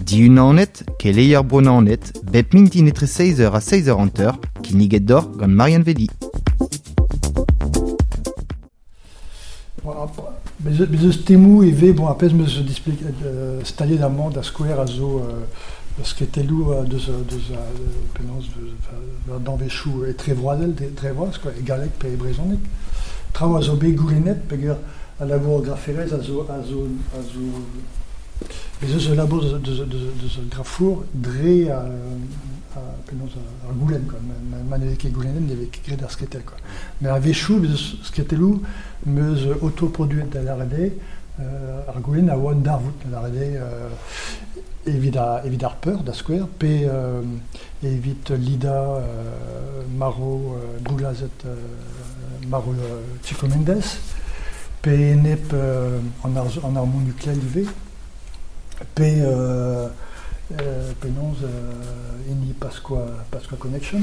Diunaonet, keleier bonaonet, bep minti netre 6h à 6h qui niget d'or gant Marianne Vedi. Bez temou eve, bon, apes meus displik staliet d'amant da square a zo sketelou penans d'anvechou e trevroadel, quoi, e galek pe e brezonek. Trao a zo be goulenet, peger a labour graferez a zo bez eus labour de grafour dre a penans a goulen, quoi. Manevek e goulenet devek gret ar sketel, quoi. Mais a vechou, bez sketelou, meus autoproduet da l'arrede, ar goulen a oan darvout da l'arrede, evit ar peur da square, pe evit lida maro douglazet maro Chico Mendes, pe enep an ar moun nukleal ve, pe penons eni Pasqua Connection.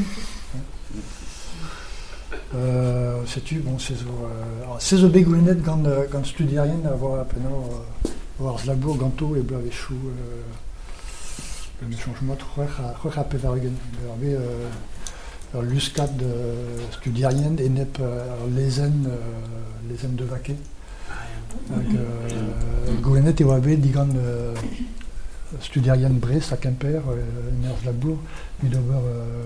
Sais-tu, bon, c'est zo begoulenet gant studiarien a voa war zlabour ganto e blavechou le changement c'hoech a pevarugen. Ur luskat studiarien enep lezen de vake. Goulenet e oa bet digant studiarien Brest a Quimper, en ur zlabour, mit ober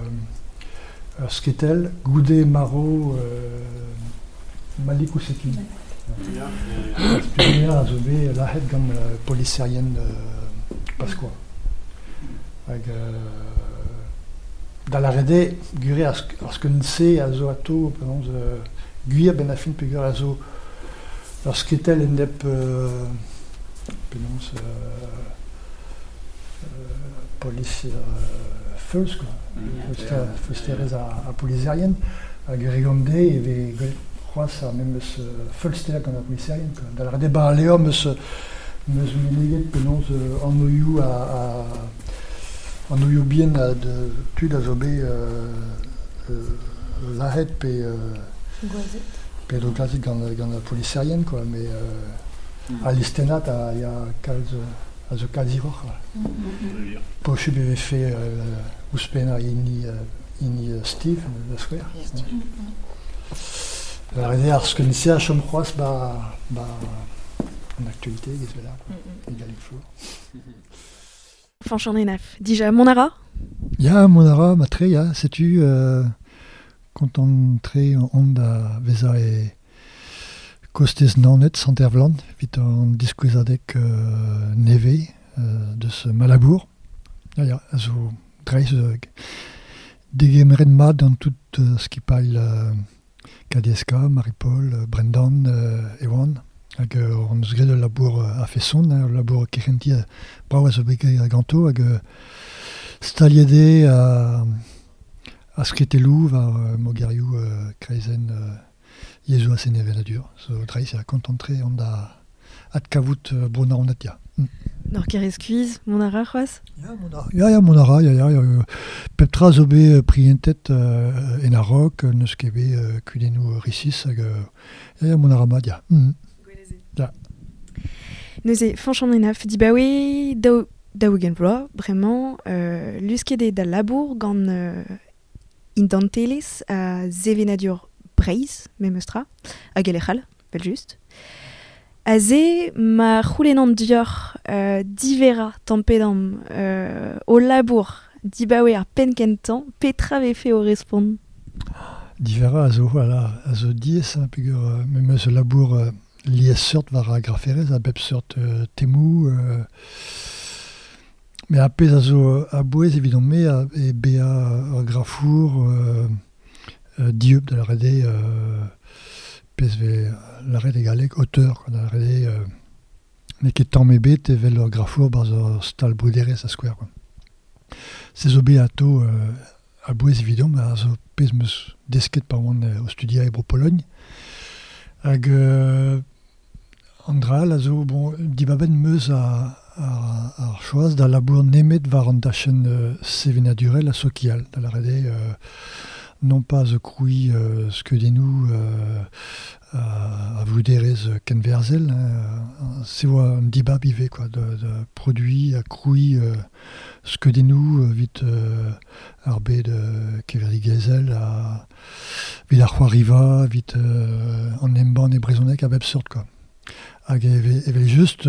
sketel, goude maro Malik Oussekin. Studier a zo bet lahet gant polisserien Pasqua. Da l'arrede, gure ar skense a zo ato, guir ben a fin pegur a zo ur sketel endep polis feus, quoi. Feus a polisserien, hag regomde eve c'hoaz a même eus feulster gant a polisserien, quoi. Da l'arrede ba a leo meus meneget penons an oioù an oioù bien de tud a zo bet lahet pe douglazet gant a polisserien, quoi. Mais a listenat a zo kalz iroc'h. Pochub eve fe ouzpennañ ini Steve, da square. L'arrede ar skense a chom c'hoaz ba en actualité, gizvela, egalik flour. Fañchanenaf. Dija Monara? Ya, Monara, ma tre, ya, sais-tu, kontant tre on da veza e kostez nanet santervlant, vit an diskouezadek neve deus Malabour. Ya, a zo dreiz degemeret mat dans tout ce qui parle Kadieska, Marie-Paul, Brendan, Ewan. Hag on eus gret ul labour a fesson, ur labour kechenti brao a zo bet a ganto, hag staliede a skretelou var mogerioù kreizen yezu a senevenadur. So dreiz a kontantre an da ad kavout bronaronet ya. Nor kerez kuiz, Monara c'hoaz? Ya, Monara, pep tra zo bet prientet en a rok, neus ket bet kudennoù rissis, hag ya, Monara mad, ya. Ja. Neuze Fañchanenaf di bawe daougen vloaz, bremañ, luskede da labour gant indanteles a zevenadur Breiz, memeustra, hag elechal, bel just. A ze ma c'houlenant dior divera tampedam o labour di bawe ar penkentan, petra vefe o respond? Divera a zo diez, pegur memeus labour lies sort var a graferez, a bep sort temou, mais a pez a zo a bouez evidon me e bea ur grafour dieup da l'arrede pez ve l'arrede galek auteur, da l'arrede ne ket tamm ebet evel ur grafour bar ur stal bruderez a square, quoi. Se zo bet ato a bouez evidon, a zo pez meus desket par oan o studia ebro Pologne, hag Andral a zo, bon, dibabenn meus ar choaz da labour nemet var an dachen sevenadurel a sokial, da l'arrede non pas zo kroui skeudennoù à Vouderez Ken Verzel, c'est un débat bivé quoi, de produits à crouy, ce que des nous, vite Arbé de Keveri Gezel, à Villarroy Riva, vite en Emban et Brisonnec, à Websort quoi. Il y avait juste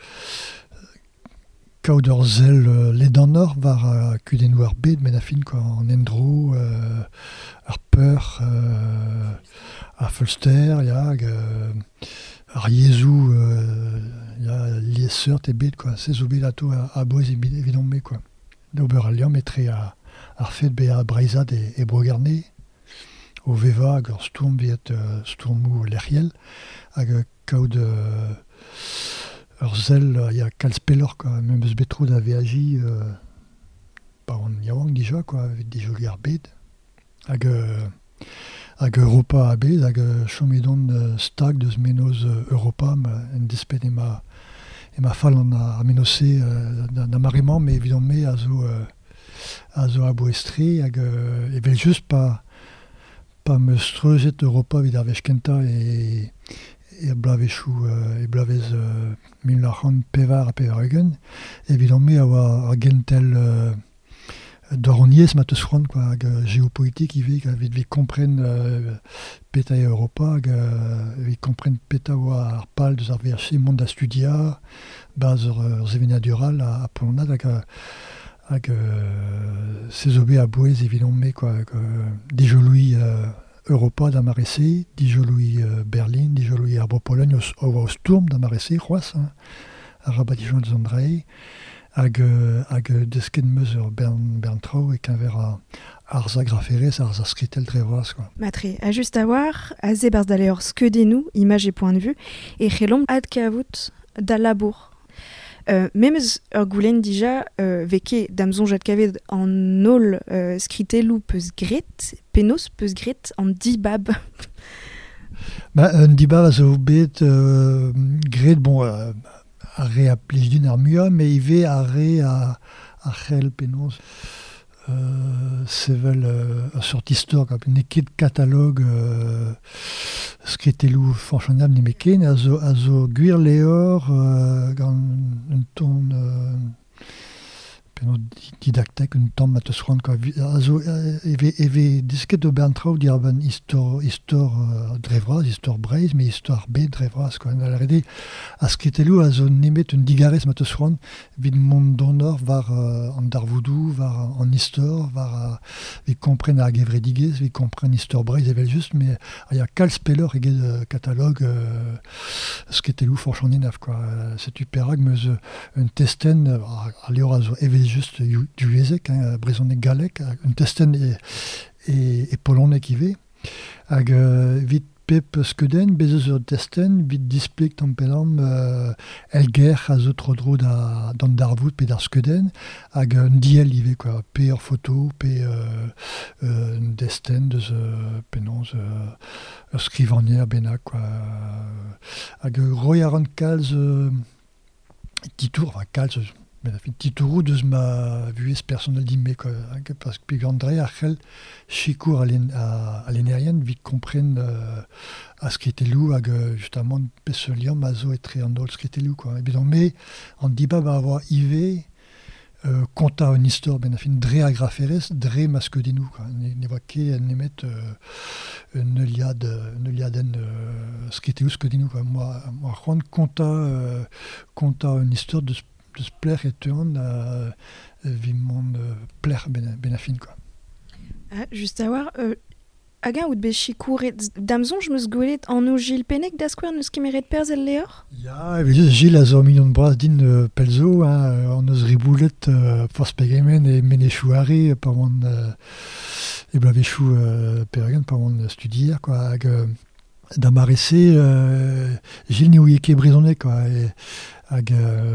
Kauderzel les dents nord var Kudenou Arbé de Menafin quoi, en Endro, Harper, à Fulster, il y a Ariezou, il y a Liesert et Bede, quoi. C'est Zobilato à Bois évidemment, quoi. D'Oberallium mettrait à Arfed, Béa, Braizad et Brogarné, au Veva, à Sturm, Viet, Sturmou, Leriel, à Kaud, Urzel, il y a Kalspeller, quoi. Même Sbetrou d'Avéagi, par en Yawang déjà, quoi, avec des jolis arbèdes, hag Europa abez, hag chomedon stag deus menoz Europa, en despet ema fall an a menose da marement, mais évidemment a zo abouestre, hag evel just pa me streuzet Europa vid ar vechkenta e blavechou e blavez 1900 pevar a pevar eugen, évidemment a oa ar gentel Doronies ma teus c'hoant, quoi, géopolitique, il vi comprenne peta Europa, vi comprenne peta oa ar pal deus ar VHC monde a studia, baz ur zevena dural a Polonad, hag sezobe a bouez évidemment, quoi, dijoloui Europa da marese, dijoloui Berlin, dijoloui Arbo Pologne, o Sturm da marese, c'hoaz, a rabadijon de Zandrei, hag desket meus ur bern trao e kenver ar zagraferez ar zaskritel drevras, quoi. Matre, a just a war, a zebarz d'aller ur skeudenou, image et point de vue, et c'hellom ad kavout da labour. Memez ur goulenn dija, veke damzonjat kavet an nol skritelou peus gret, penos peus gret an dibab. Un dibab a zo bet gret, bon... Arre a plij din ar mua, me ive arre a c'hell penaos sevel a sort istor, ne ket katalog skretelou fanchonab ne meken, a zo gwir leor gant un ton penaos didaktek un tamm ma teus c'hoant, a zo eve disket o bern trao dir ban istor drevras, istor breiz, me istor be drevras, quoi. A rede a skretelou a zo nemet un digarez ma teus c'hoant vid mont donor var an darvoudou, var an istor, var vi kompren a gevredigez, vi kompren istor breiz evel just, me a ya kalspeller eget katalog skretelou forchonenaf, quoi. Setu perag meus un testen a leor a zo evel just du ezek, brezhoneg galek, un testen e poloneg ive, hag vit pep skeudenn, bezeus ur testen, vit displeg tampelam elger a zo trodro d'an darvoud pe d'ar skeudenn, hag un diel ive, quoi, pe ur foto, pe un testen deus penaos ur skrivanier bennak, quoi. Hag roi a ran kalz titour, enfin kalz, titourou deus ma vuez personnel dimme, quoi, parce que pigandre a c'hell chikour a l'énerien vit kompren a skretelou hag justement peseliam a zo etre an ol skretelou, quoi. Evidon, me an diba va avoir ive konta un istor ben a fin dre a graferez, dre ma skeudenou, quoi. Ne voa ket nemet un euliaden skretelou skeudenou, quoi. Moi c'hoant konta un istor deus pler et tean vi mon pler ben a fin, quoi. Just a war, hag out be chikouret damzonj meus gwelet an o Gilles Pennek da skouer neus kemeret perzel leor? Ya, Gilles a zo mignon bras din pelzo, an eus riboulet force pegemen e menechou are pa oan e blavechou pergen pa oan studier, quoi, hag da marese Gilles ne ouie ket brezhoneg, quoi, hag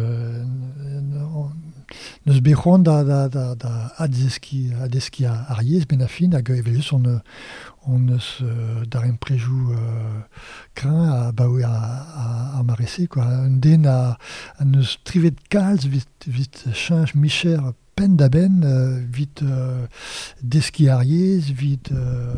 neus bec'hoant da adeski a ariez ben a fin, hag evelus on eus dar emprejou krin a baoe a marese, quoi. Un den a neus trivet kalz vit chanj micher pendaben vite deskiariez, vite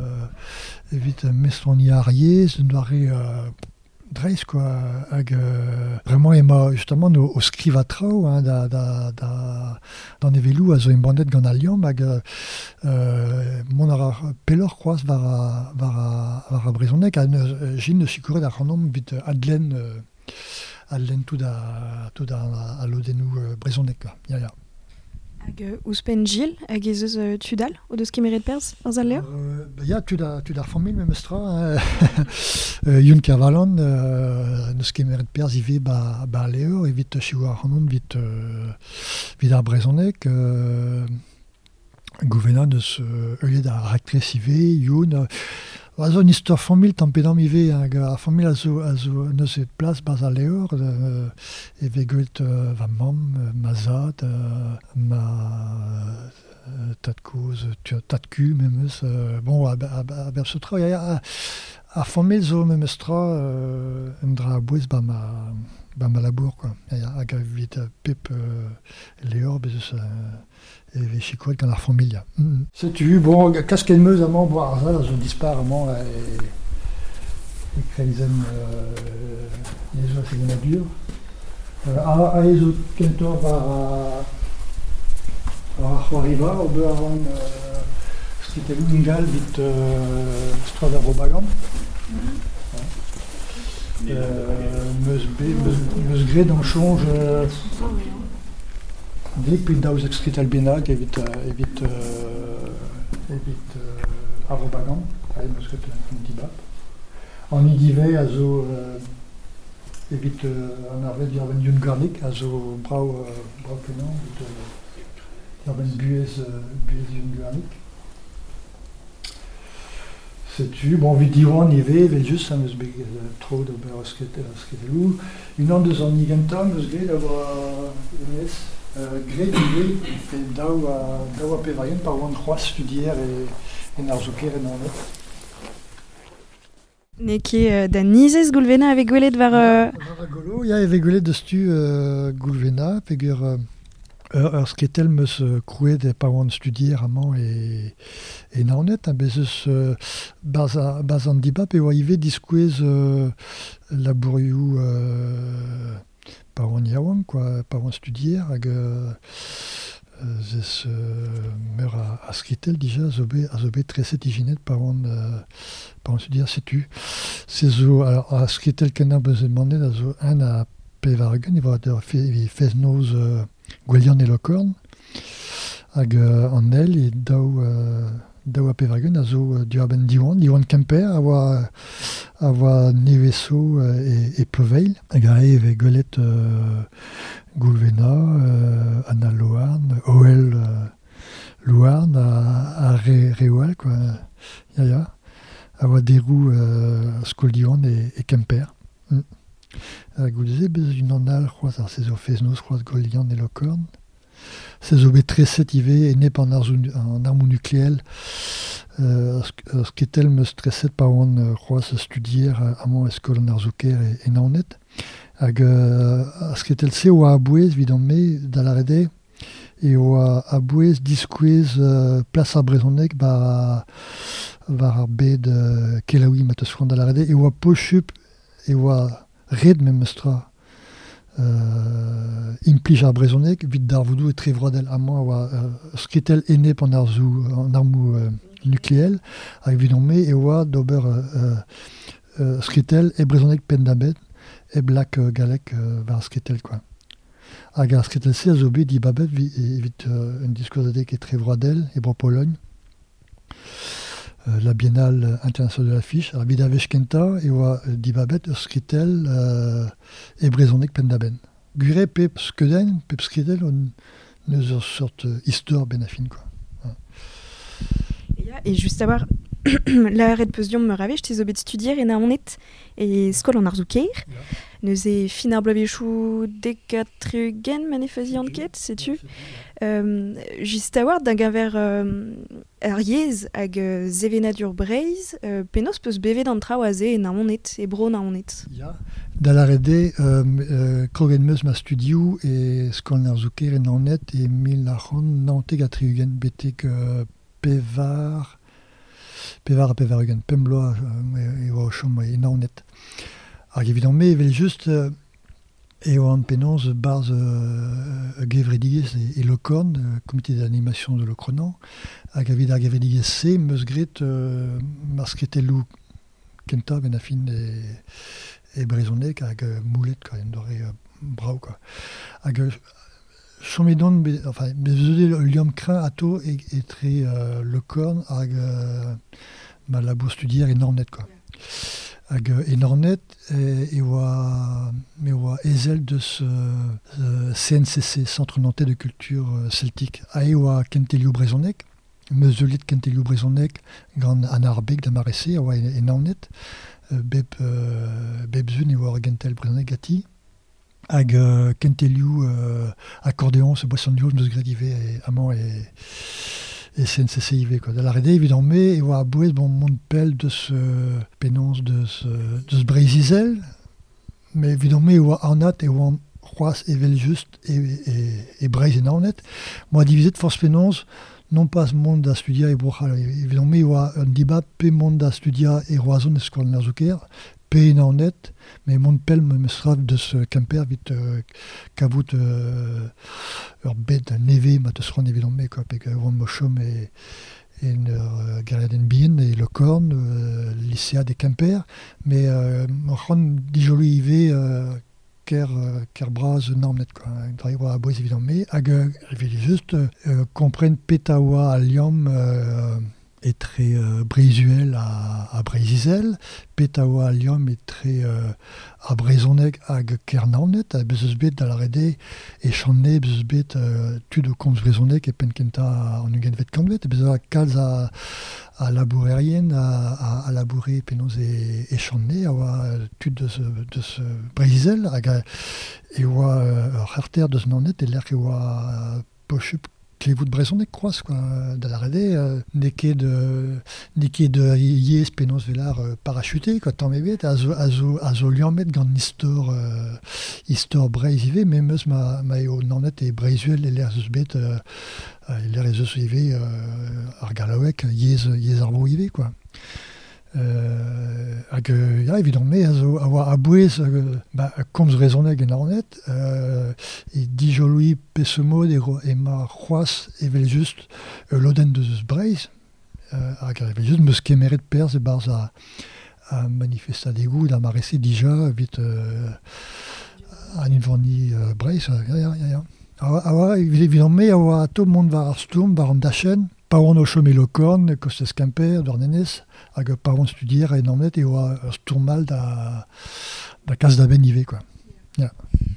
mestroniariez, doare dreis quoi, vraiment ema justement au skrivatrao hein, dans evelou a zo embandet gant aliam mon ara pelor croaz var a brezonek jin de sikuret ar c'hanom vite adlen tout a lodenou brezonek quoi. Ya. Hag ouspen Gilles, hag ez eus tudal, o deus kemeret perz, ar zal leo? Ya, tud ar famil me meustra. Yun Kervalan, neus kemeret perz ive ba leo, evit chiou ar c'hanon vit ar brezonek. Gouvena neus eulet ar raktres ive, Yun... A zo an istor famil tampedam ive, ar famil a zo neus et plas baz a leor, eve gwelet va mam, ma zad, ma tatkoz, tatku memeus, bon, a ber setra, ar famil zo memeus tra, en dra a bouez ba ma labour, quoi. Hag a vit pep leor bezus... et chikoet gant ar familia. Setu, bon, kasket meuz amañ boa ar zal a zo dispar amañ e kreizen yezo a segenadur. A ezo kentor war ar c'hoariva o beur an skritelou ingal vit strad ar robagant. Meus gret an chonj Dik pet daouzek skrital bennak evit arrobagan, meus ket un dibap. An idive a zo evit an arvet diarben Yun Garnik, a zo brau penan, diarben buez Yun Garnik. Setu, bon, vit diwan ive, vel just ha meus beg tro d'ober sketelou. Un an deus an igenta meus gret a oa enes. Gret ive, daou a pevaien par oan c'hoaz studier en ar zoker en anet. Ne ket da nizez goulvena ave gwelet var... Golo, ya eve gwelet deus tu goulvena, pegur ur sketel meus krouet par oan studier amañ en anet, bezeus baz an dibap e oa ive diskouez labourioù par oan yaouan, quoi, par oan studier, hag zes meur a skritel dija, a zo bet treset ijinet par oan studier setu. Se zo, a skritel kenar beus demandet, a zo un a pevargen, iva fez noz gwelian e lokorn, hag an el e daou a pevargen, a zo diarben diwan Kemper, a oa neveso e pleuveil, hag a eve gwelet goulvena, Anna Louarn, Oel Louarn, a Reoal, quoi. Ya. A oa derou skol diwan e Kemper. A goulze bez un an al c'hoaz ar sezo feznoz c'hoaz gwelian e lokorn. Sezo bet treset ive e nep an armou nukleel sketel meus treset pa oan c'hoaz studier amañ eskol an ar zoker e naonet. Hag sketel se oa a bouez vid an me da larede e oa a bouez diskouez plas ar brezonek var ar bed kelaoui ma teus da larede e oa pochup e oa red memeus tra implij ar brezonek vid d'ar voudou e tre vradel amañ oa sketel enep an armou nukleel hag vid an me e oa d'ober sketel e brezonek pendabet e blak galek var sketel, quoi. Hag ar sketel se a zo bet dibabet evit un diskozadek e tre vradel e bro Pologne. La Biennale internationale de l'affiche, ar vid a vech kenta e oa dibabet ur sketel e brezonek pendaben. Gure pep skeuden, pep sketel on neus ur sort istor ben a fin, quoi. Et juste savoir, la red peus diom me ravech, tizo bet studier en aonet e skol an arzoukeir. Neus e fin ar blabechou dekatrugen manifezi an ket, setu. Just a war da gaver ar yez hag zevenadur breiz, penos peus bevet an trao a ze en aonet, e bro naonet. Ja, da la rede, krogen meus ma studiou e skol an arzoukeir en aonet e 1993 betek pevar ugen, pembloa e oa o chom e naonet. Hag evidon me evel just eo an penons barz gevredigez e Locorn, comité d'animation de Locronan, hag avid ar gevredigez se meus gret marsketelou kenta ben a fin e brezonek hag moulet ka en dore brau ka. Hag chomedon, enfin, bezeude liom krin ato e tre Locorn hag ma labo studier e Nornet quoi. Hag enornet e oa ezel deus CNCC, Centre Nantais de Culture Celtique. A e oa kentelioù brezonek, meus eulit kentelioù brezonek gant an arbeg da marese, a oa enornet, bep zun e oa ar gentel brezonek gati. Hag kentelioù accordéon se boisson diouz meus gredive amant et CNCC IV quoi. Da la rede évidemment me e oa a bouez bon mont pel de ce penons de ce breizizel, mais évidemment me e oa arnat e oa c'hoaz evel just e breiz en arnet. Moi divizet force penons non pas mont da studia e brochal, évidemment me e oa un dibat pe mont da studia e roazon e skol an arzouker, pe en arnet, mais mont pel me strav de ce camper vite kavout ur bed neve ma deus ran évidemment me quoi, pek oan mo chom e Garaden Bien et le Corn, lycéa des Quimper, mais ran dijolu ive ker braz normnet quoi. Dra oa a boez évidemment me hag reveli just kompren petaoa a liam etre breizuel a breizizel, petaoa a liam etre a brezonek hag ker naonet, a beus bet da la rede e channe beus bet tud o komz brezonek e penkenta an ugen vet kantvet, e beus a kalz a labourerien, a labourer penaos e channe, a oa tud deus breizizel, hag e oa ur c'harter deus naonet, e lerk e oa pochup klevout brezonek croaz, quoi. Da la rede, neket de yez penaos velar parachuté, quoi, tamm ebet, a zo liamet gant istor breiz ive, me meus ma eo nanet e breizuel e ler zeus bet, e ler e zeus ive ar galawek yez ar bro ive, quoi. Hag ya évidemment me a oa a bouez komz rezonek en arnet e dijolui pessemod e ma c'hoaz evel just loden deus breiz hag evel just meus kemeret perz e barz a manifestadegou da marese dija vit an invorni breiz ya. A oa évidemment me a oa to mont war ar stourm war an dachen, pa oan o chom e Locorn, kostez Quimper, d'Ornenez, hag pa oan studier e nornet e oa ur stourmal da kas da ben ive, quoi. Ya.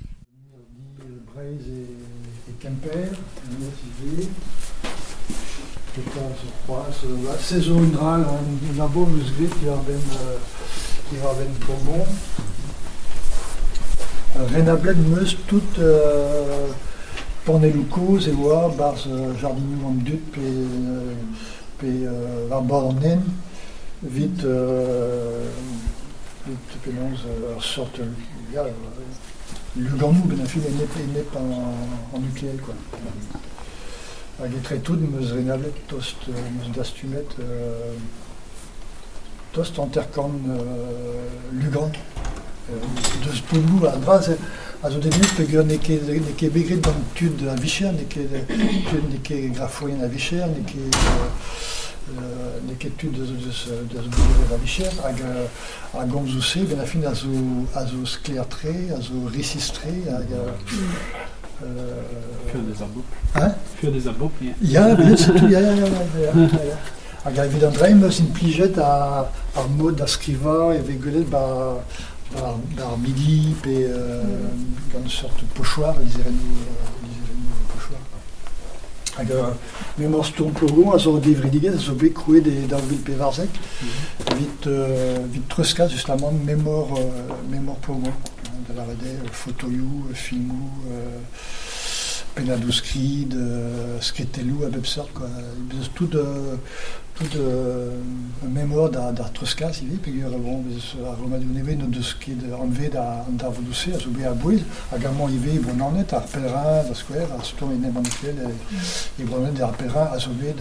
Breiz e Quimper, nornet ive, eta zo c'hoaz, sezo undral an labo meus grit ki war ben bonbon. Ren a bled meus tout Porneloukoz e oa barz jardinoù an dut pe war bord an en vit penons ur sort luganou ben a fin enep an nucléel quoi. Hag etre tout meus renablet tost meus dastumet tost anterkorn lugan deus poulou a draz a zo devenus pe gant neke begret gant tud a vicher, neke grafoien a vicher, neke tud deus begret a vicher, hag a gomz o se, ben a fin a zo sklertre, a zo risistre, hag Fur des arbop. Hein? Fur des arbop, ja. Ja, bet c'est tout, ja. Hag a evit an dreim eus in plijet ar mod a skriva e vegelet ar midi pe gant sort pochoir, lizerennou pochoir. Hag Memor Sturm Plogon, a zo devridiget, a zo bet krouet da vil pe varzek, vit treska justement Memor Plogon, da la rede, fotoiou, filmou, penadou skrid, skretelou, a bep sort, quoi. Tout mémoire da treska, si vi, pegur bon, a romadou neve no deus ket anvet da vodouse, a zo bet a bouez, hag amant ive bon anet, ar pelerin da skwer, ar storm ene bannekel, e bronet ar pelerin a zo bet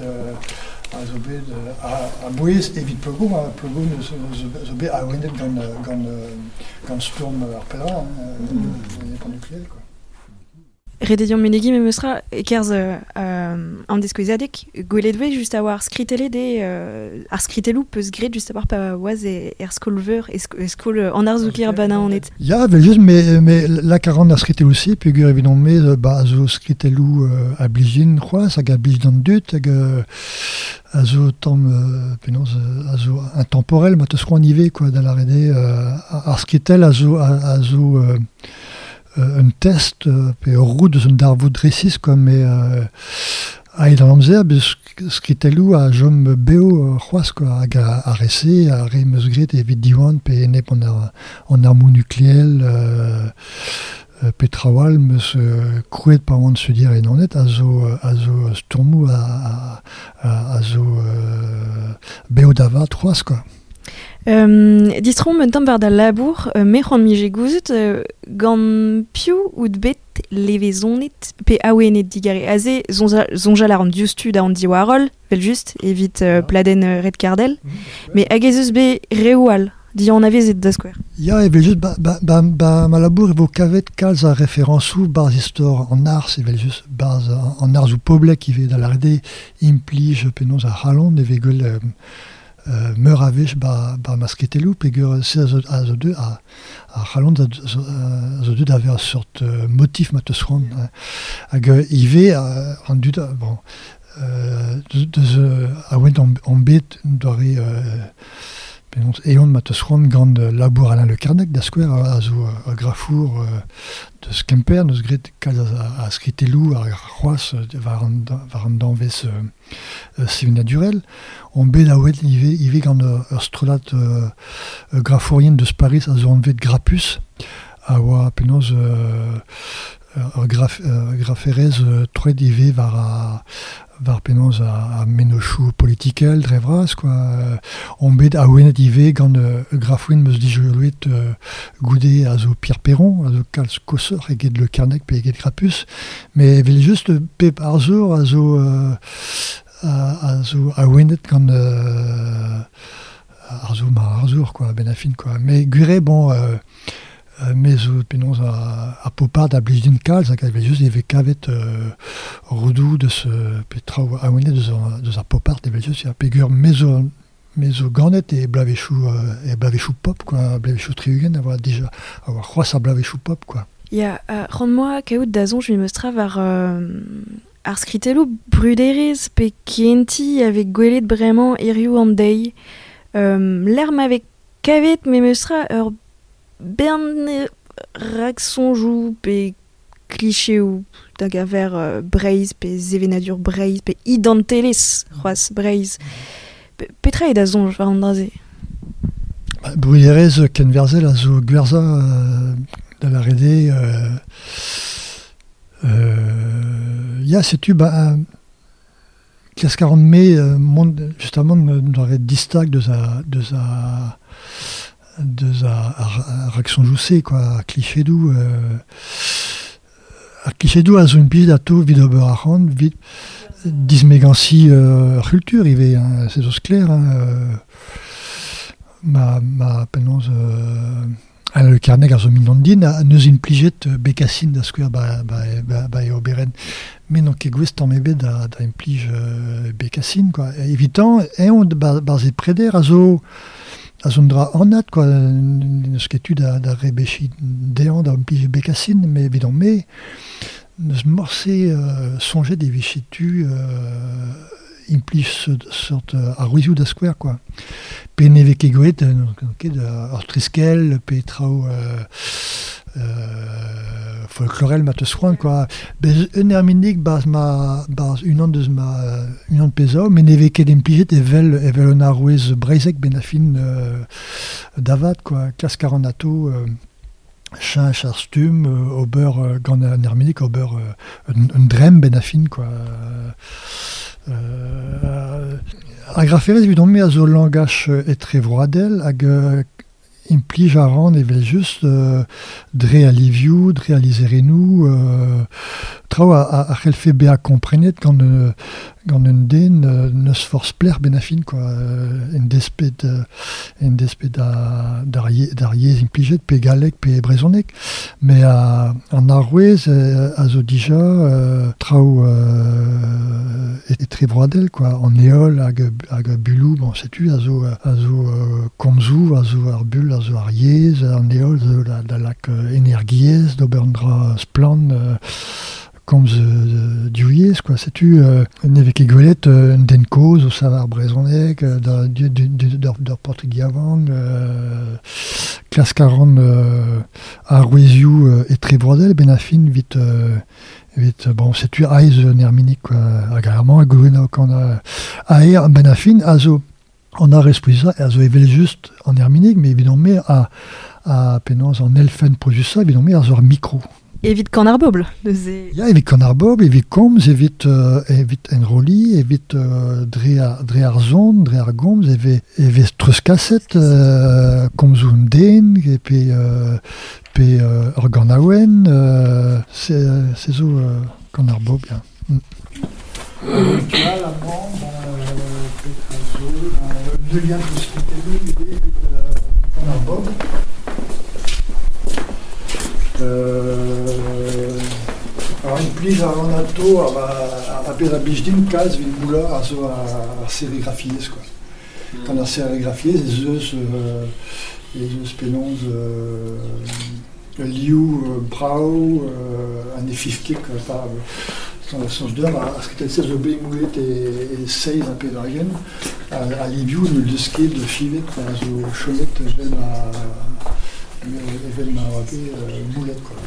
a bouez evit plogon, zo bet a oenet gant storm ar pelerin, ene bannekel, quoi. Rededion menegi memeustra ekerz an deskouezadek, gweledwe just a war skritele ar skritelou peus gret just a war pa oaz skol-veur skol an ar zoukir bana an et. Ja, vel just, mais la karan ar skritelou si, pegur evidon me, a zo skritelou a blijin c'hoaz, hag a blij d'an dut, hag a zo tamm, a zo intemporel, ma teus c'hoan ive, quoi, da la rede, ar skritel a zo un test pe ur roud eus un darvoud dresis, quoi, mais a-ed an amzer, bez skritelou a jom beo c'hoaz, quoi, hag a rese, a re meus gret evit diwan pe enep an ar mou nukleel, pe trawal meus krouet pa oan se dir en anet, a zo stourmou a zo beo davat c'hoaz, quoi. Distrom un tamm war da labour me c'hoant mije gouzet gant piou oud bet leve zonet pe aouenet digare aze zonjal ar an dioustu da an diwarol vel just evit pladen red kardel me hag ez eus be reoual di an avezet da skwer. Ya, evel just ma labour evo kavet kalz a referensou barz istor an ars, evel just barz an ars ou poblek ive da la rede implij penaos a c'halon evegol meur a vech ba ma skritelou, pegur se a zo deud a c'halon a zo deud a ver sort motif ma teus c'hoant. Hag ive an dud, bon, deus a oant an bet doare eon ma teus c'hoant gant labour Alain Le Carnec da skwer a zo grafour deus Kemper, neus gret kalz a skritelou ar c'hoaz war an danvez sevenadurel. On bet a oet ive gant ur strolat grafourien deus Paris a zo anvet grapus a oa penaos ur graferez troet ive var penaos a menochou politikel drevras, quoi. On bet a oenet ive gant grafouin meus dijouet goude a zo Pierre Perron, a zo kalz kosor eget Le Carnec pe eget grapus, mais vel just pep ar zour a zo a oenet gant ar zour, quoi, ben afin, quoi. Mais gure, bon, mais penaos a popard a blij din kalz, hag vel just eve kavet roudou deus petrao a oenet deus ar popard, evel just pegur mezo ganet e blavechou pop, quoi, blavechou triugen, a oa deja a oa c'hoaz ar blavechou pop, quoi. Ya, ran moa kaout da zonj mi meustra war ar skritelou bruderez pe kenti avec gwelet bremañ erioù an dei. L'er m'avec kavet me meustra ur bern rak sonjou pe klichéou da gaver Breiz pe zevenadur Breiz pe idantelez c'hoaz Breiz. Petra e da zonj war an draze? Bruderez ken verzel a zo gwerza da la rede ya, setu klask 40 mai justement doare distag deus a rak sonjouse, quoi, a klichedou a zo un pije da to vid ober a c'hant vid dizmegansi culture ive, se zo skler, ma penaos Alain Le Carnec a zo minon din a neus implijet bekassin da skwer ba e oberen, mais non ket gwez tamm ebet da implij bekassin, quoi. Evitant eon barz e preder a zo dra anat, quoi, neus ketu da rebechit dean da implij bekassin, mais evidon me neus morse sonjet e vechitu implij sort a rouizioù da skwer, quoi. Pe neve ket goet ur triskel, pe trao folklorel mat eus c'hoant, quoi. Bez un erminik baz unan pezao, men eve ket impliget evel un arouez breizek ben a fin davat, quoi. Klas 40 ato, chinch ar stum, ober gant an erminik, ober un drem ben a fin, quoi. Agraferez evidon me a zo langaj etre vroadel hag implij a ran evel just dre a livioù, dre a lizerenou, traoù a c'helfe bezañ komprenet gant un den neus force pler ben a fin, quoi. En despet d'ar yez implijet pe galek pe brezonek. Me an arouez a zo dija traoù etre vroadel, quoi. An eol hag bulou, bon, setu a zo komzou, a zo ar bul, a zo ar yez, an eol zo da lak energiez, d'ober un dra splan, komz diouiez, quoi. Setu neve ket gwelet un den koz o savar brezonek, d'ur portugavant, klas 40 arouezioù etre vroadel ben a fin vit bon, setu aiz un erminik, quoi. Hag armand a goulennoù kan aer ben a fin a zo an arrez pouza, a zo evel just an erminik, mais évidemment me a penans an elfen produsa, évidemment me a zo ar micro. Evit kan ar bobl. Ya, evit kan ar bobl, evit komz, evit enroli, evit dre ar zon, dre ar gomz, evit treus kaset, komzou un den, pe ur gant aouen, se zo kan ar bobl, ya. Là, l'amant, deux liens de hospitalité, kan ar bobl. Alors, implij a ran ato a bet a blij din kalz vin boular a zo ar serigrafiez, quoi. Kan ar serigrafiez ez eus penons liou brao an efifkek par son d'heure a skritet se zo bet moulet e seiz a pet ar gen a liviou neul deus ket de fivet a zo cholet evel ma rape moulet, quoi.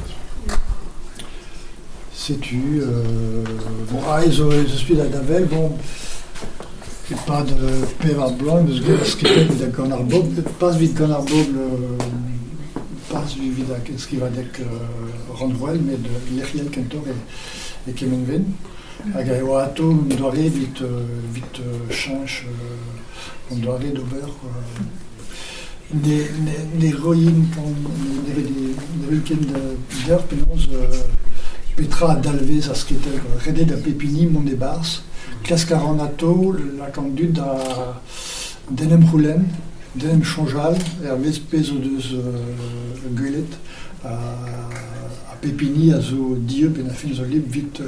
Setu, bon, ez eus pet davel, bon, et pas de pevar blanc, eus gant skritet vid gant ar bobl, pas vid gant ar bobl, pas vid skrivadek randvoel, mais de l'eriel kentor e kemenven. Hag a oa ato un doare vit chinch, un doare d'ober, ne roin kan ne ken d'eur penons petra dalvez a skritel, redet da pepini mont e bars, klas 40 ato, la kan dud da denem roulen, denem chonjal, vez pez o deus gwelet a pepini a zo dieu ben a fin zo lib vit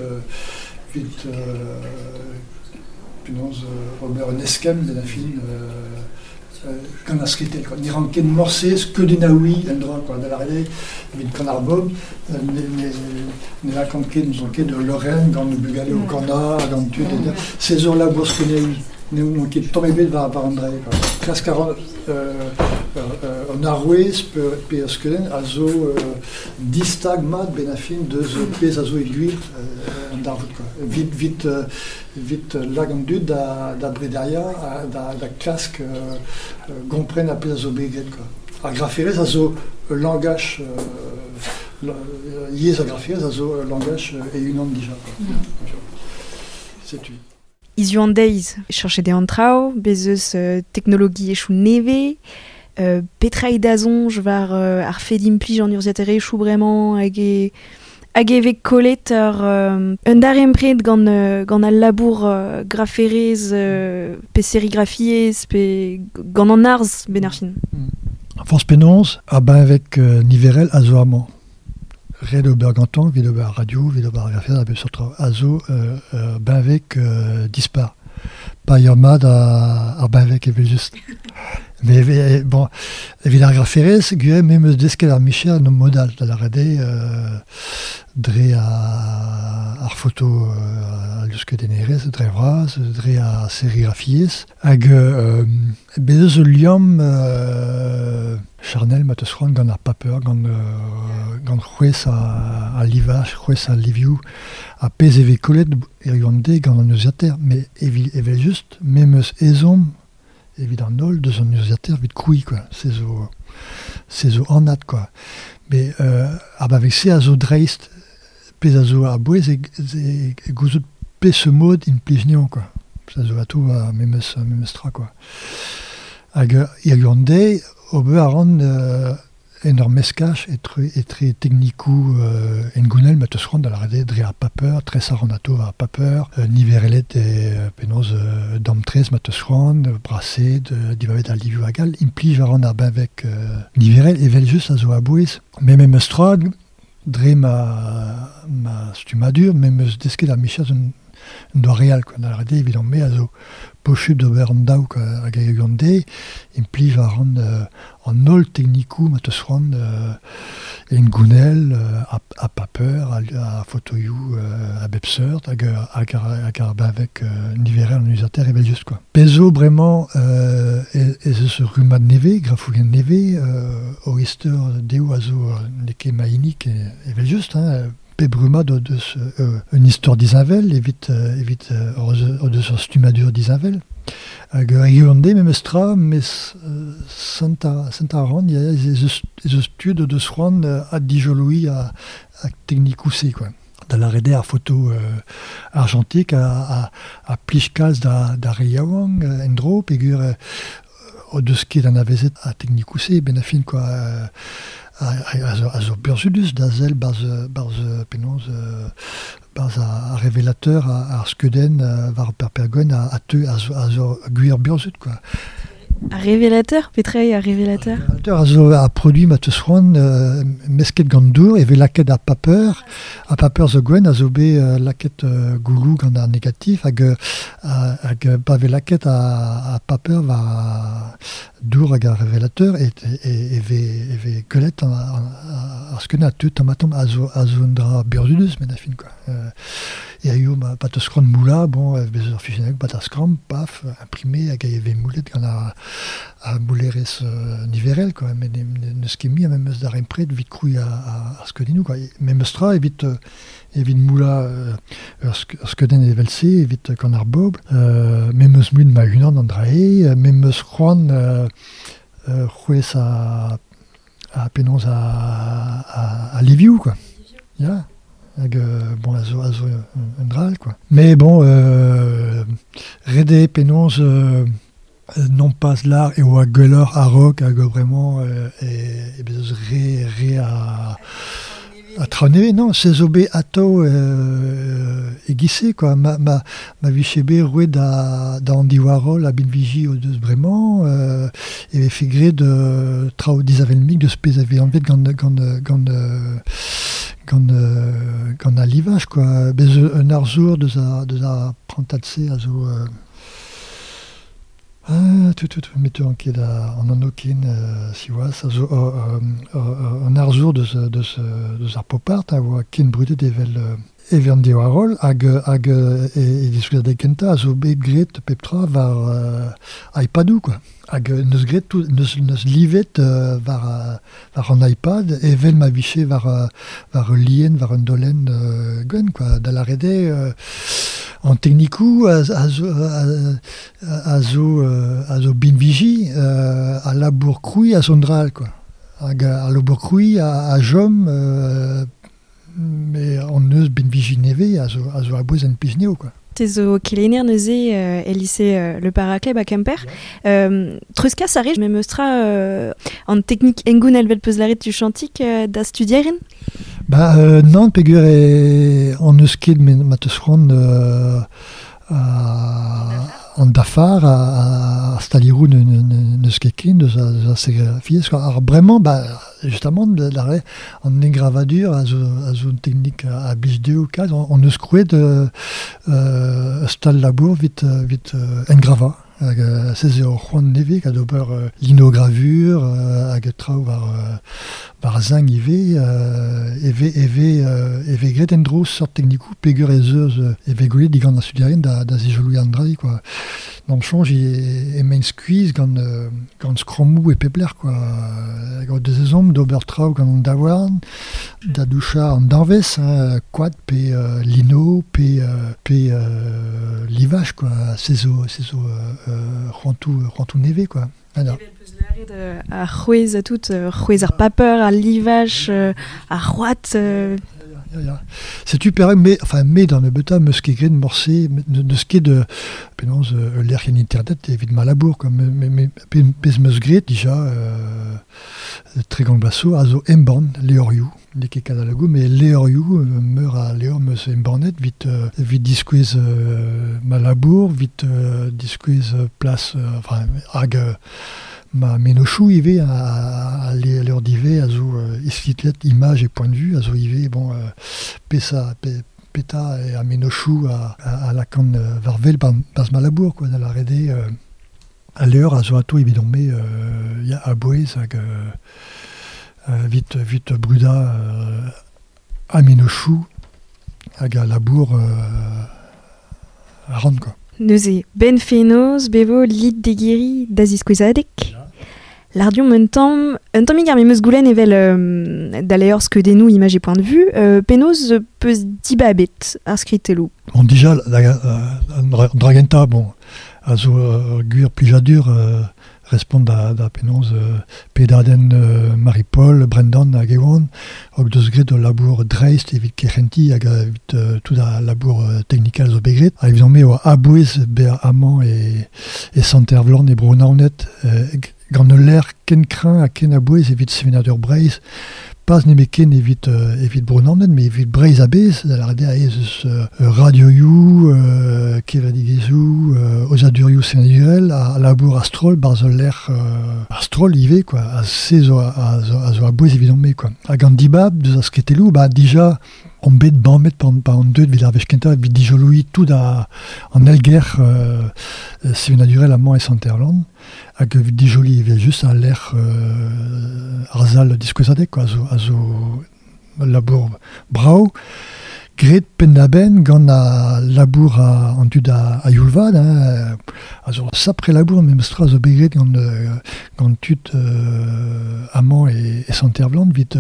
penons ober un eskem ben a fin kan a skritel, quoi. Ni ran ket morsez ke den aoui en dra, quoi, da la rede vit kan ar bob, ne la kan ket n'zon ket de Lorraine gant bugale o kana, gant tuet, se zo la bourse kenei, ne ket tom ebet var an dre, quoi. Klas 40 an arouez pe eus kelen a zo distag mat ben a fin deus pez a zo e guir an darvout, quoi. Vit lagant dud da bredaria, da klask gompren a pez a zo begret, quoi. Ar graferez a zo langaj yez a graferez a zo langaj e unan dija, quoi. Setu. Izu an deiz, cherchet de an trao, bezeus teknologi echou neve, petra e dazonj var ar fed implij an urziater echou bremañ hag evek kolet un darempred gant al labour graferez pe serigrafiez pe gant an arz ben ar fin. Force penons a ben avec niverel a zo amañ. Red ober gantan, vid ober radio, vid ober grafer, a bep sortra a zo ben avec dispar. Pa ur mad ar ben avec evel just. Mais bon, vid ar graferez, gué même eus desket ar micher no modal da la rede dre ar photo a luske denerez, dre vraz, dre a serigrafiez, hag bezeus liam charnel ma te sron gant ar paper gant c'hwez a livach, c'hwez a liviou a pez eve kollet gant an neuziater, mais evel just memeus ezom evit an ol deus an neuziater vit koui quoi, se zo anat quoi. Mais avec se a zo dreist pez a zo a bouez e gouzout pez se mod in plijnion quoi. Ça zo a tout a memeus tra quoi. Hag irgande ober a ran en ur meskach etre teknikou en gounel ma teus ran da la rede dre ar paper, tres a ran ato ar paper, niverelet penoz damtrez ma teus ran, braset, divavet a liviou agal, implij a ran ar bavek niverel, evel just a zo a bouez. Mem eus tra, dre ma stumadur, mem eus desket ar michaz un doa real, da la rede evident me a zo pochut d'ober an daou hag a gande, implij a ran an ol teknikou ma teus ran en gounel, a paper, a fotoiou, a bepseurt, hag ar bavek niverel an usater evel just quoi. Pezo bremañ ez eus rumad neve, grafougen neve, o isteur deo a zo neke mainik evel just, pe brumad o deus un istor dizavel, evit o deus ur stumadur dizavel. Hag egionde memes tra, mes santa ran, ez eus tud o deus ran a dijoloui a teknikou se, quoi. Da la rede ar foto argentik a plij kalz da reiaouang en dro, pegur o deus ket an avezet a teknikou se, ben a fin, quoi. A zo burzudus da zel barz penoz barz a revelateur ar skeudenn war perpergoen a zo gwir burzud quoi. A revelateur, petrei a revelateur. A zo a produit ma teus ran mesket gant dour eve laket a paper zo gwen a zo be laket goulou gant ar negatif hag bave laket a paper va dour hag ar revelateur eve golet ar skeudenn a teut tamatom a zo un dra burzudus men a fin quoi. Et a yo ma pat eus ran moula, bon, bez ur fusionnek pat a skram, paf, imprimé hag eve moulet gant a moulerez niverel, quoi. Mais neus ket mi a memeus da rempret vit krouiñ ar skeudennoù, quoi. Memeus tra evit moula ur skeudenn evel se, evit gant ar bob, memeus mouin ma unan an drae, memeus c'hoant c'hwez a penoz a liviou, quoi. Ya. Hag, bon, a zo un dral, quoi. Mais bon, rede penoz non pas l'art et oa gueuleur a rock hag vraiment e bez re a traoneve, non, se zo be ato e gise, quoi. Ma vichebe roue da Andy Warhol a bin viji o deus bremañ e fegre de trao dizavelmik deus pez a ve anvet gant a livach, quoi. Bez un arzour deus a prantadse a zo mettez en ket an anokin si oaz, a zo un arzour deus ar popart a oa ken brudet evel Andy Warhol hag e diskuzadeg kenta a zo bet gret pep tra var iPadou, quoi. Hag neus gret neus livet var an iPad evel ma viche var lien, var un dolen gwen, quoi. Da la rede en teknikou a zo bin viji a labour krouiñ a son dral, quoi. Hag a labour krouiñ a jom mais an neus bin viji neve a zo a bouez en plijneo, quoi. Te zo kelener neuze e lycée Le Parakleb a Kemper. Truska sarri memeus tra an teknik engoun elvel peus laret tu chantik da studieren? Non, pegur an eus ket ma teus ran an dafar a stalirou neus ket ken deus a segrafiez. Alors bremañ, justement, an engravadur a zo un teknik a blij deo kaz, an eus krouet stal labour vit engrava. Se eo c'hoant neve kad ober linogravur hag traoù war zang ive gret en dro sort teknikou pegur ez eus eve goulet digant a studiaren da zijoloui an drai, quoi. l'amchange et main squeeze gant scromou et pebler quoi. Gant deux exemples d'Obertrau gant dawarn, da doucha en danves, quad pe lino pe livage quoi. C'est rentou neve quoi. Alors. A c'hwez a tout, c'hwez ar paper, ar livage, ar c'hoat. C'est super, mais dans le beta, me ce qui est de morcer, de ce qui est de, penons, l'air qui est internet, évidemment, Malabour, quoi, mais me ce déjà, très grand basso, azo emborn, Léoriou, les qui est à la mais Léoriou, meurt à Léor, me ce embornet, vite disquiz Malabour, vite disquiz place, ag, ma menochou ive à l'heure d'hiver azo isfitlet image et point de vue azo ive bon peta et à menochou à la canne varvel bas Malabour quoi dans la redé à l'heure azo ato évidemment mais y a abouez ag vite bruda à menochou ag à labour à rendre quoi. Neuze benfenoz bevo lit degiri da zizkouezadek. L'ardion un tammig ar memeus goulenn evel d'ailleurs que des nous image et point de vue, penoz peus dibabet ar skritelou. Bon déjà dragenta bon azo guir plijadur répond à penoz pedaden Marie-Paul Brendan a Gewon og deus gret de labour dreist evit kechenti hag evit tout a labour technical zo begret a evit me o abouez be amant et santervlan e bronaonet gant l'air ken krin a ken abouez evit sevenadur breiz pas ne ken evit bronaonet mais evit breiz abez la rede a ez radio you kevadigezou ozaduriou senadurel a labour astrol barz l'air astrol ive quoi a sezo a abouez évidemment quoi a gant dibab deus a sketelou bah déjà on bet banmet par en deux de villarvech kenta vit dijoloui tout en elger sevenadurel amant et santerland hag vit dijoli ive juste a l'air arzal diskwezadek quoi azo labour brau gret pendaben gant a labour en dud a yulvad azo sapre labour même stra zo begret gant tud amant et santervland vit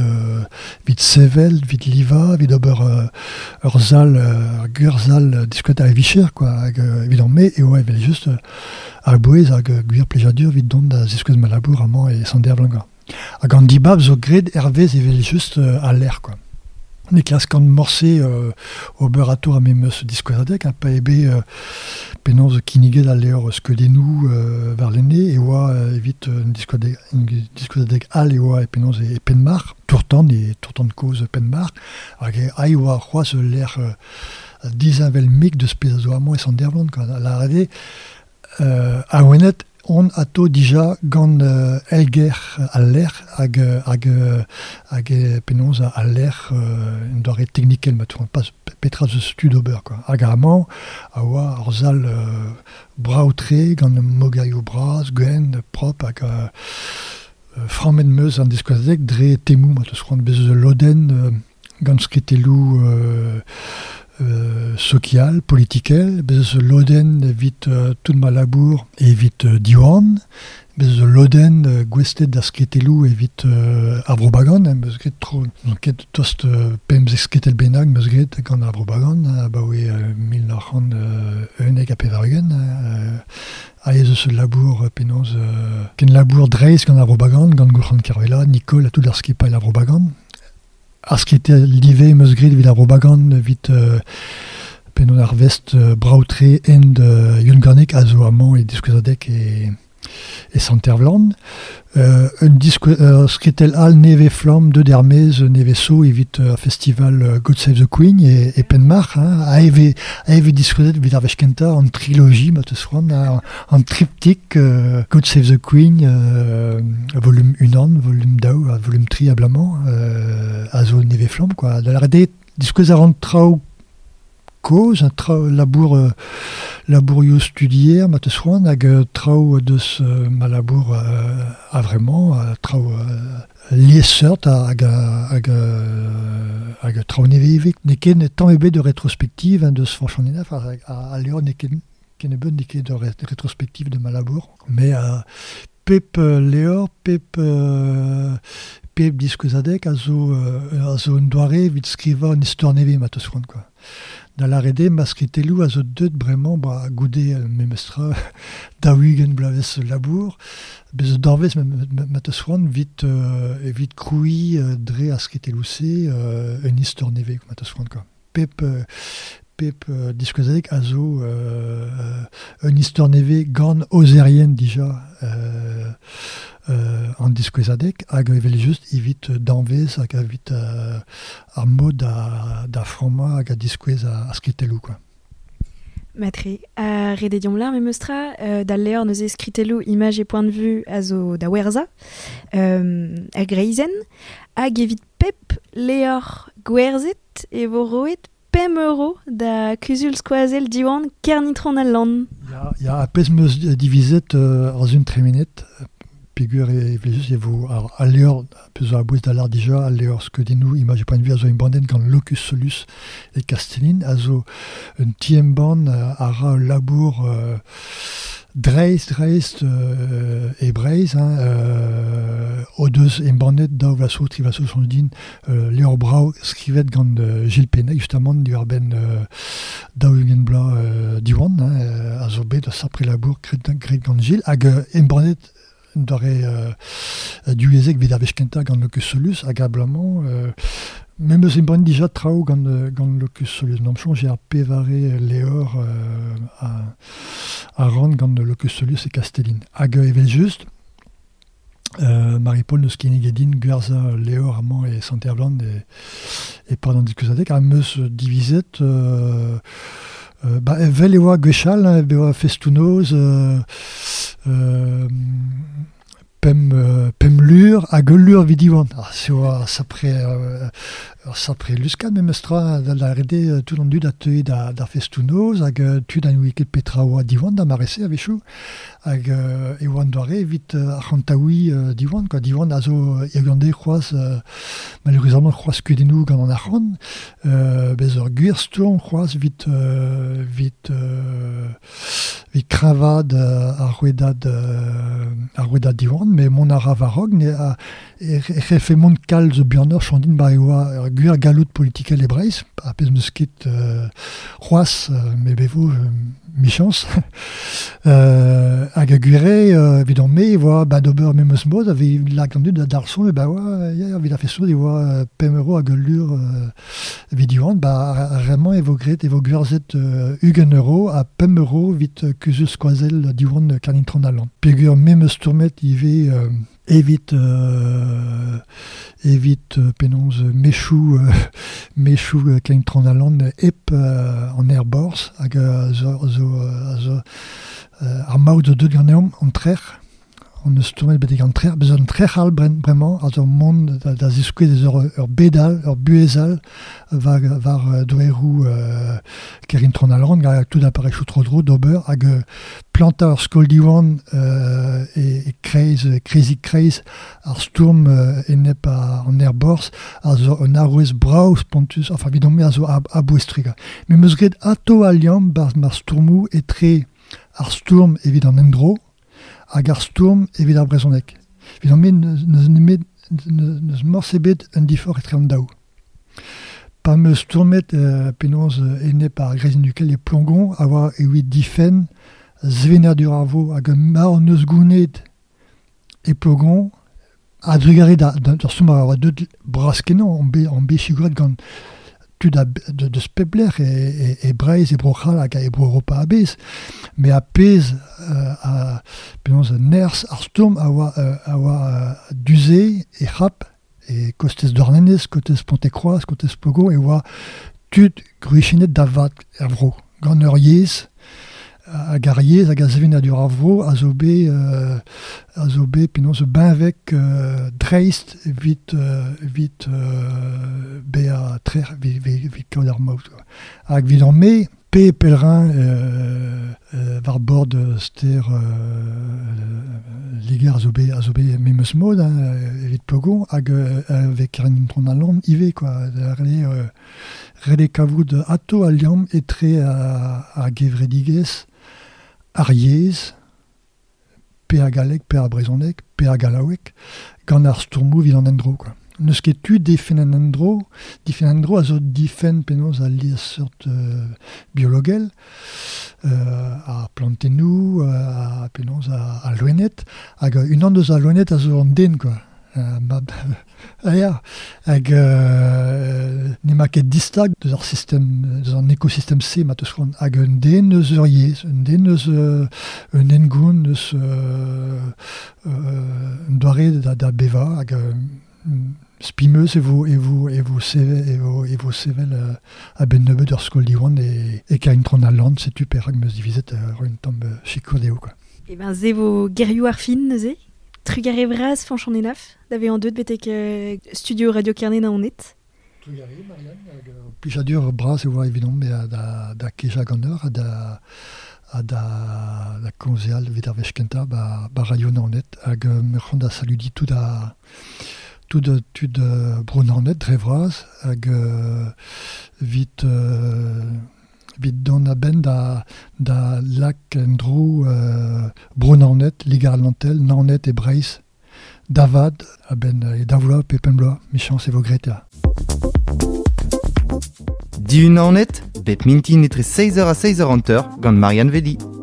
sevel vit liva vit ober urzal guerzal diskwet a vicher quoi évidemment mais et ouais juste a bouez hag guir plejadur vit don da diskwet ma labour amant et santervland hag gant dibab zo gret hervez evel juste à l'air quoi. Ne klas kan morse ober ator a memeus diskwezadek a pa ebe penons kiniged a leur skeudenou var l'enne e oa evit diskwezadek al e oa penons e penmar tourtan koz penmar hag a oa c'hoaz l'air dizavel meg de spezazo amant e sandervland la rede a oenet on ato déjà gant elger à l'air hag penons à l'air doare techniquel matouan pas petra de stud ober quoi hag amant a oa arzal braoutre gant mogaio braz gwen prop hag framet meus an diskwazek dre temou matos c'hoant bez loden gant skritelou social, politiquel, bez loden vit tout ma labour et vit diwan, bez loden gwestet da sketelou et vit avrobagan, bez gret tro, ket tost pemz sketel benag, bez gret gant avrobagan, ba oe 1900 eunek a pevargen, a ez eus labour penons, ken labour dreiz gant avrobagan, gant gourchan Carvela, Nicole a tout ar skipal avrobagan, ar sketel live meus gret vid avrobagan vit penon ar vest braoutre end yungarnek a zo amant e diskwezadek et santervland. Un sketel al neve flam de dermez neve so evit festival God Save the Queen et penmar a eve diskwezet vid ar vechkenta en trilogie matus c'hoant en triptyque God Save the Queen volume 1 an, volume 2 volume 3 ablamant a zo neve flam quoi da la rede diskwez ar an traoù cause un labourieux studier matus c'hoant hag traoù deus ma labour a vraiment traoù liesseurt hag traoù neve ne ken tamm ebe de rétrospective deus franchement a leo ne ken ken e beun dike de rétrospective de ma labour. Mais pep leor, pep diskuzadek a zo un doare vit skriva un istor neve ma teus front, quoi. Da la rede, ma skritelou a zo deut bremañ goude memestra da wigen blaves labour. Bez dorvez ma teus front vit kroui dre a skritelou se un istor neve ma teus front, quoi. Pep diskuzadek a zo un istor neve gant ozerien dija an diskuzadek hag evel just evit danvez hag evit ar mod da froma hag a diskuez a skritelou, quoi. Matri, a redediom lar memestra, da leor neuze skritelou image et point de vue a zo da werza, a greizen, hag evit pep leor gwerzet e vo roet €5 da kuzul skoazel diwan kernitron al lan. Ya apes meus divizet ar un tremenet, pegur e velus evo a leor, peus a bouez da lar dija, a leor skeudenou image point de vue a zo imbandet gant locus solus e Castellin, a zo un tiemban a ra labour dreist e breiz, o deus embandet daou vaso trivaso sondin leor brau skrivet gant Gilles Penet, justement diwar ben daou ugen bla diwan, a zo bet a sapre labour gret gant Gilles, hag embandet doare duezek vid a vechkenta gant locus solus, hag ablamant même eus embandet dija trao gant locus solus. Namchon j'ai ar pevare leor a rand gant locus solus e Castellin. Hag evel just, Marie-Paul neus ken egedin gwerza leor amant e Santervland e pardon diskuzadek, a meus divizet evel e oa gwechal, e oa festounoz, pem lur hag lur vidiwan. Se oa sapre luskan memestra da la rede tout an dud a teue da festounoz hag tud an wiket petra oa diwan da marese a vechou hag e oan doare vit archantaoui diwan, quoi. Diwan a zo egande c'hoaz malheureusement c'hoaz kudenou gant an archan, bez ur gwirstourm c'hoaz vit kravad ar rouedad diwan, mais mon a ravarog e refe mont kal zo burnor chandin ba e oa ur gwir galout politikel e breiz, a pez meus ket c'hoaz, me bevo michans, hag a gwire evidon me e oa d'ober me meus mod, ave lag an dud d'ar son, e ba oa, vid a fesoud e oa €5 hag lur vidiwan, vraiment evo gret, evo gwerzet €1 a €5 vit kuzul skoazel diwan kernitron al lan. Pegur me meus tourmet ive evit penonz mechou kernitron al lan ep an air borz hag ar maout zo deud gant eom an trer, on eus tourmet bet gant trer, bez an trer al bremañ, a zo mont da ziskouez ur bedal, ur buezal var doerou kernitron al lan, hag tout aparechou tro d'ober, hag planta ur skol diwan e kreizik kreiz ar stourm enep an air borz, a zo un arouez brau spontus, enfin vidon me a zo a bouestriga. Me meus gret ato al liam mar stourmou etre ar stourm evit an endro, hag ar stourm evit ar brezonek. Vidon me neus morsebet un difor etre an daou. Pa meus tourmet penonz enep ar grezin dukel e plongon, a oa evit difen zvenadur ar vo hag mar neus gounet e plongon, a drugare d'ar stourm a oa deud bras kenan an be chigouret gant tud de spebler e breiz e brochal hag e bro Europa a bez, me a pez penonz ners ar stourm a oa duze e c'hap e kostez dornenez, kostez Ponte-Croix, kostez Pogo, e oa tud gruichenet da vat er vro gant ur yez hag ar yez hag a zvenadur ar vro a zo be penonz benvek dreist vit be a trer vit kaout ar maout, hag vidon me pe pelerin var bord ster liger a zo be me meus mod evit Pogo hag vek kernitron al lan ive, quoi. Rede kavout ato al liam etre a gevredigez Ariez, pe a galek, pe a brezhoneg, pe a galawek, gant ar stourmou vid an endro, quoi. Neus ket tu defen an endro a zo defen penaos a liasseurt biologel, a plantenou, a penaos a loenet, hag unan deus a loenet a zo an den, quoi. Hag ne ma ket distag deus ar system, deus an ekosystem se ma teus c'hoant, hag un den eus ur yez, un den eus un engoun eus un doare da beva, hag spimeus e vo sevel a ben nebeud ur skol diwan e ka intron a land, setu per hag meus divizet un tamm chikour deo, quoi. E ben ze vo gerioù ar fin neuze? Trugare vraz fanchon enaf, d'ave an deud betek studio Radio Kernen a onet. Trugare, Marianne, hag plijadur braz e oa evidon be da keja gant eur, da konzeal vet ar vechkenta ba radio naonet, hag merc'hant da saludi tout bron naonet dre vraz, hag vit don a ben da lak en dro bron naonet, ligar lantel, naonet e breiz, davad, a ben e davloa pe penbloa, michans e vo greta. Di un naonet, bet mintin etre 6h a 6h gant Marianne Veli.